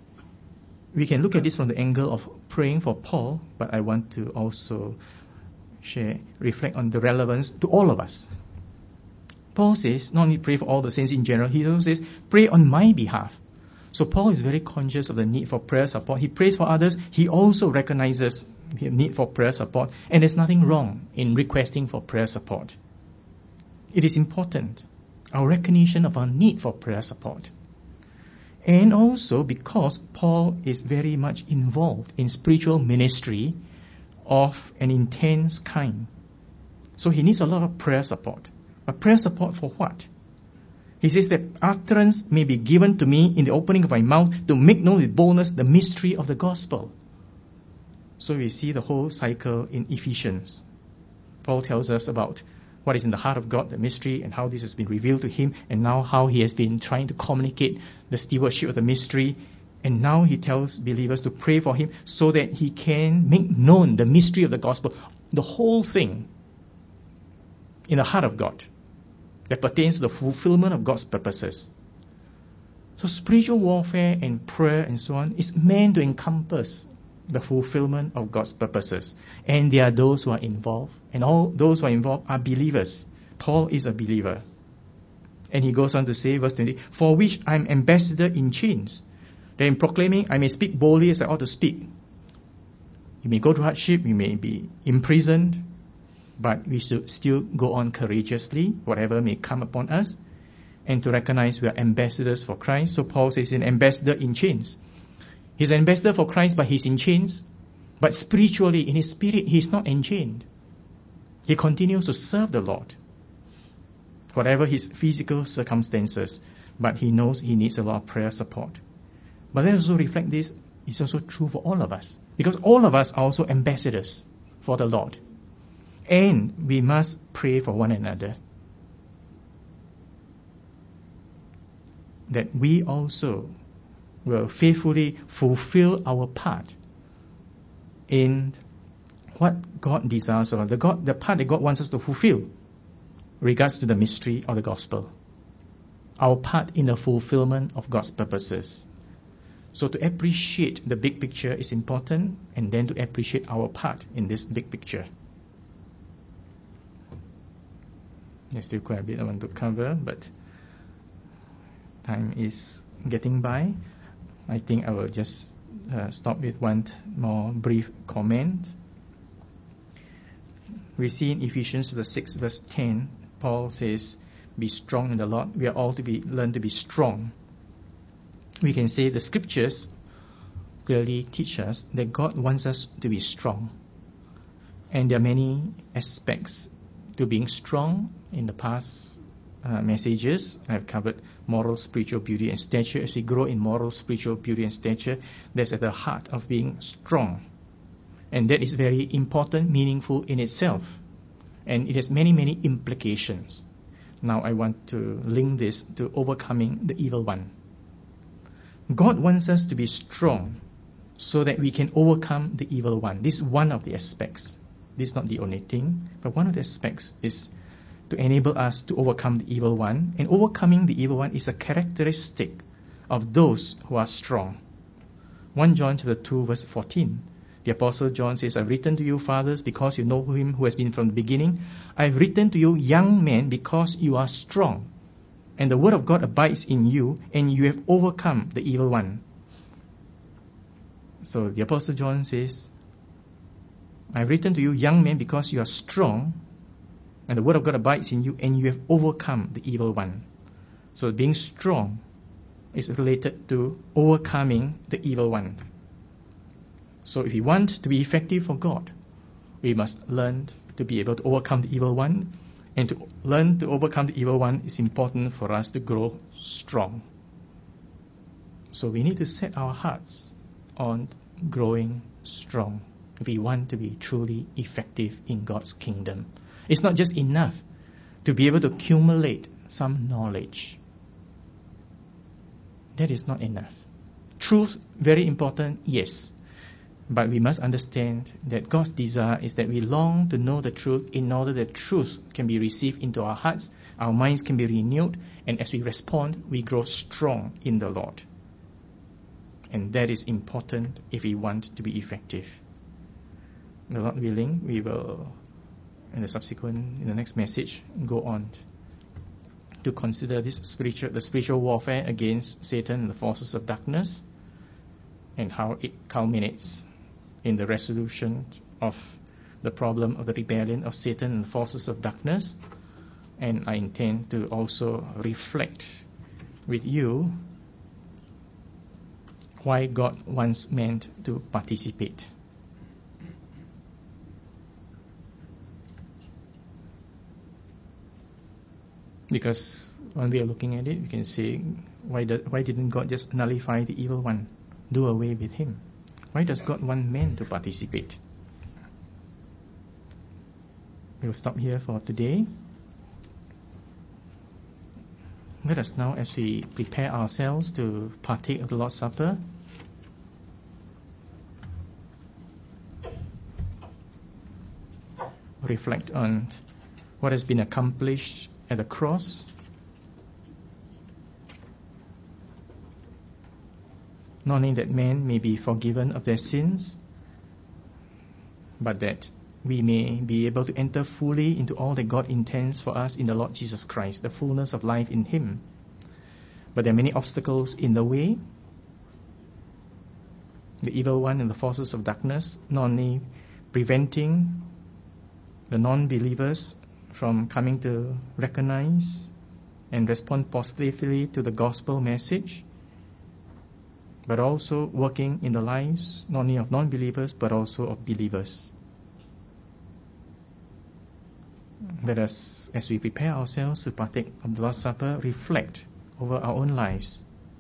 We can look at this from the angle of praying for Paul, but I want to also share, reflect on the relevance to all of us. Paul says, not only pray for all the saints in general, he also says, pray on my behalf. So Paul is very conscious of the need for prayer support. He prays for others. He also recognizes the need for prayer support. And there's nothing wrong in requesting for prayer support. It is important, our recognition of our need for prayer support. And also because Paul is very much involved in spiritual ministry of an intense kind. So he needs a lot of prayer support. But prayer support for what? He says that utterance may be given to me in the opening of my mouth to make known with boldness the mystery of the gospel. So we see the whole cycle in Ephesians. Paul tells us about what is in the heart of God, the mystery, and how this has been revealed to him, and now how he has been trying to communicate the stewardship of the mystery. And now he tells believers to pray for him so that he can make known the mystery of the gospel, the whole thing in the heart of God that pertains to the fulfillment of God's purposes. So spiritual warfare and prayer and so on is meant to encompass the fulfillment of God's purposes. And there are those who are involved. And all those who are involved are believers. Paul is a believer. And he goes on to say, verse twenty, for which I am ambassador in chains, that in proclaiming I may speak boldly as I ought to speak. You may go through hardship, you may be imprisoned, but we should still go on courageously, whatever may come upon us, and to recognize we are ambassadors for Christ. So Paul says, an ambassador in chains. He's an ambassador for Christ, but he's in chains. But spiritually, in his spirit, he's not enchained. He continues to serve the Lord, whatever his physical circumstances. But he knows he needs a lot of prayer support. But let us also reflect this. It's also true for all of us. Because all of us are also ambassadors for the Lord. And we must pray for one another, that we also will faithfully fulfill our part in what God desires of us, the, God, the part that God wants us to fulfill regards to the mystery of the gospel, our part in the fulfillment of God's purposes. So to appreciate the big picture is important, and then to appreciate our part in this big picture. There's still quite a bit I want to cover, but time is getting by. I think I will just uh, stop with one more brief comment. We see in Ephesians six verse ten, Paul says, be strong in the Lord. We are all to be learn to be strong. We can say the scriptures clearly teach us that God wants us to be strong. And there are many aspects to being strong. In the past uh, messages, I've covered moral, spiritual beauty, and stature. As we grow in moral, spiritual beauty, and stature, that's at the heart of being strong. And that is very important, meaningful in itself. And it has many, many implications. Now I want to link this to overcoming the evil one. God wants us to be strong so that we can overcome the evil one. This is one of the aspects. This is not the only thing, but one of the aspects is to enable us to overcome the evil one. And overcoming the evil one is a characteristic of those who are strong. First John chapter two verse fourteen. The Apostle John says, I've written to you, fathers, because you know him who has been from the beginning. I've written to you, young men, because you are strong. And the word of God abides in you, and you have overcome the evil one. So the Apostle John says, I've written to you, young men, because you are strong, and the word of God abides in you, and you have overcome the evil one. So being strong is related to overcoming the evil one. So if we want to be effective for God, we must learn to be able to overcome the evil one. And to learn to overcome the evil one is important for us to grow strong. So we need to set our hearts on growing strong if we want to be truly effective in God's kingdom. It's not just enough to be able to accumulate some knowledge. That is not enough. Truth, very important, yes. But we must understand that God's desire is that we long to know the truth in order that truth can be received into our hearts, our minds can be renewed, and as we respond, we grow strong in the Lord. And that is important if we want to be effective. The Lord willing, we will, in the subsequent, in the next message, go on to consider this spiritual, the spiritual warfare against Satan and the forces of darkness, and how it culminates in the resolution of the problem of the rebellion of Satan and the forces of darkness. And I intend to also reflect with you why God wants men to participate. Because when we are looking at it, we can say, why, do, why didn't God just nullify the evil one, do away with him? Why does God want men to participate? We will stop here for today. Let us now, as we prepare ourselves to partake of the Lord's Supper, reflect on what has been accomplished at the cross, not only that men may be forgiven of their sins, but that we may be able to enter fully into all that God intends for us in the Lord Jesus Christ, the fullness of life in Him. But there are many obstacles in the way. The evil one and the forces of darkness, not only preventing the non-believers from coming to recognize and respond positively to the gospel message, but also working in the lives not only of non-believers but also of believers. Let us, as we prepare ourselves to partake of the Lord's Supper, reflect over our own lives.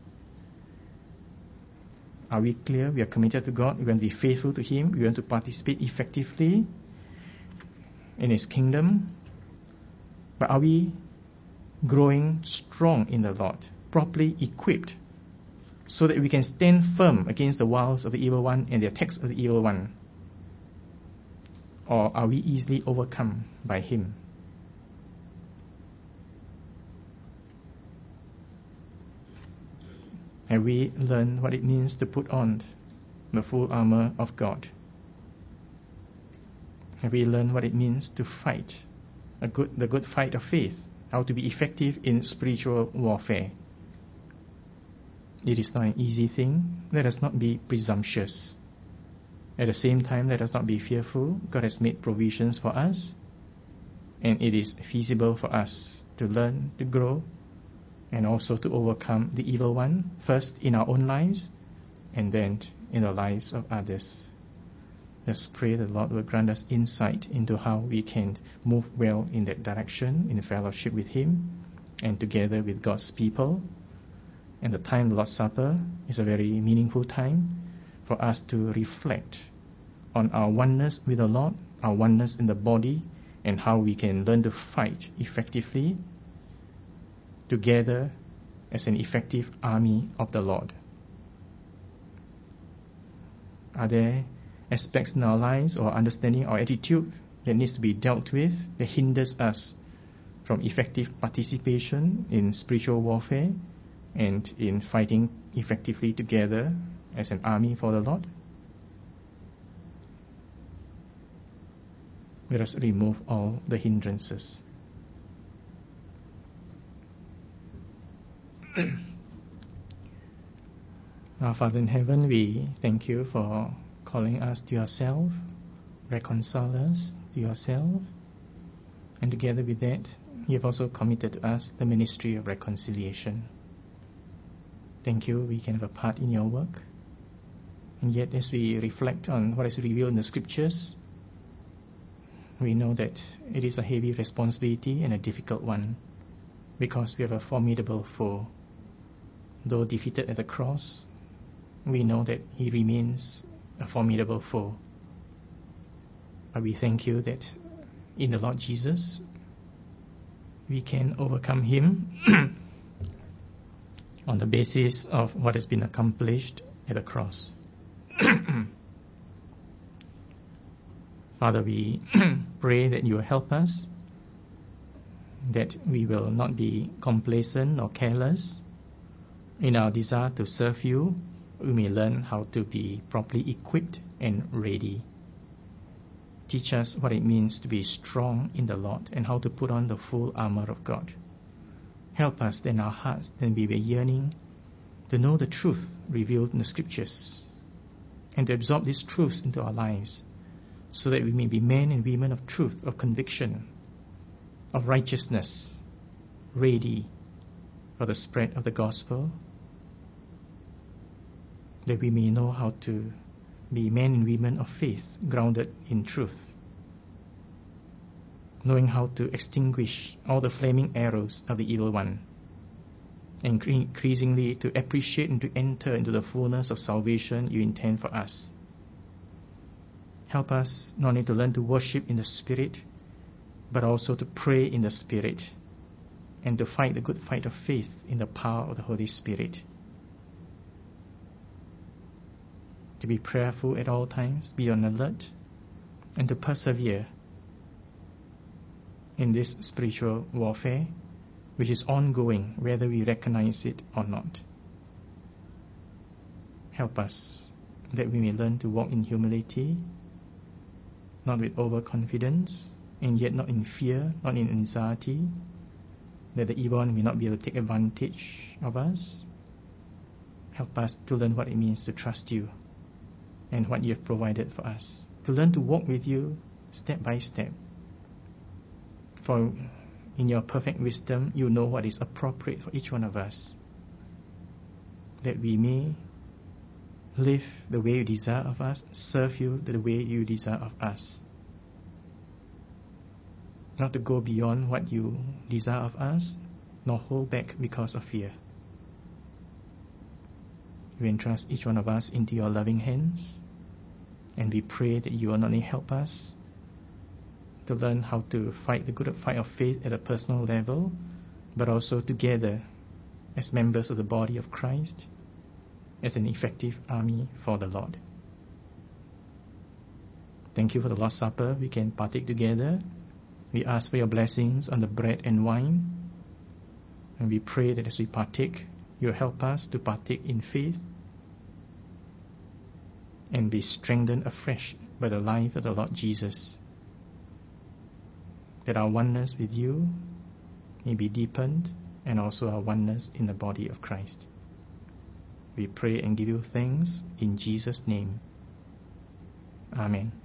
Are we clear? We are committed to God. We want to be faithful to Him. We want to participate effectively in His kingdom. But are we growing strong in the Lord, properly equipped, so that we can stand firm against the wiles of the evil one and the attacks of the evil one? Or are we easily overcome by him? Have we learned what it means to put on the full armor of God? Have we learned what it means to fight a good, the good fight of faith? How to be effective in spiritual warfare? It is not an easy thing. Let us not be presumptuous. At the same time, let us not be fearful. God has made provisions for us, and it is feasible for us to learn, to grow, and also to overcome the evil one, first in our own lives, and then in the lives of others. Let's pray the Lord will grant us insight into how we can move well in that direction, in fellowship with Him, and together with God's people. And the time of the Lord's Supper is a very meaningful time for us to reflect on our oneness with the Lord, our oneness in the body, and how we can learn to fight effectively together as an effective army of the Lord? Are there aspects in our lives or understanding our attitude that needs to be dealt with that hinders us from effective participation in spiritual warfare and in fighting effectively together as an army for the Lord? Let us remove all the hindrances. Our Father in heaven, we thank you for calling us to yourself, reconcile us to yourself, and together with that, you have also committed to us the ministry of reconciliation. Thank you, we can have a part in your work. And yet, as we reflect on what is revealed in the Scriptures, we know that it is a heavy responsibility and a difficult one, because we have a formidable foe. Though defeated at the cross, we know that he remains a formidable foe. But we thank you that in the Lord Jesus, we can overcome him on the basis of what has been accomplished at the cross. Father, we pray that you will help us, that we will not be complacent or careless in our desire to serve you. We may learn how to be properly equipped and ready. Teach us what it means to be strong in the Lord and how to put on the full armor of God. Help us in our hearts that we were yearning to know the truth revealed in the Scriptures and to absorb these truths into our lives so that we may be men and women of truth, of conviction, of righteousness, ready for the spread of the gospel, that we may know how to be men and women of faith, grounded in truth, knowing how to extinguish all the flaming arrows of the evil one, and increasingly to appreciate and to enter into the fullness of salvation you intend for us. Help us not only to learn to worship in the Spirit, but also to pray in the Spirit, and to fight the good fight of faith in the power of the Holy Spirit. To be prayerful at all times, be on alert, and to persevere in this spiritual warfare, which is ongoing, whether we recognize it or not. Help us that we may learn to walk in humility, not with overconfidence, and yet not in fear, not in anxiety, that the evil one may not be able to take advantage of us. Help us to learn what it means to trust you and what you have provided for us, to learn to walk with you step by step. For in your perfect wisdom, you know what is appropriate for each one of us, that we may live the way you desire of us, serve you the way you desire of us. Not to go beyond what you desire of us, nor hold back because of fear. We entrust each one of us into your loving hands, and we pray that you will not only help us to learn how to fight the good fight of faith at a personal level, but also together as members of the body of Christ, as an effective army for the Lord. Thank you for the Lord's Supper. We can partake together. We ask for your blessings on the bread and wine, and we pray that as we partake, you will help us to partake in faith and be strengthened afresh by the life of the Lord Jesus, that our oneness with you may be deepened, and also our oneness in the body of Christ. We pray and give you thanks in Jesus' name. Amen.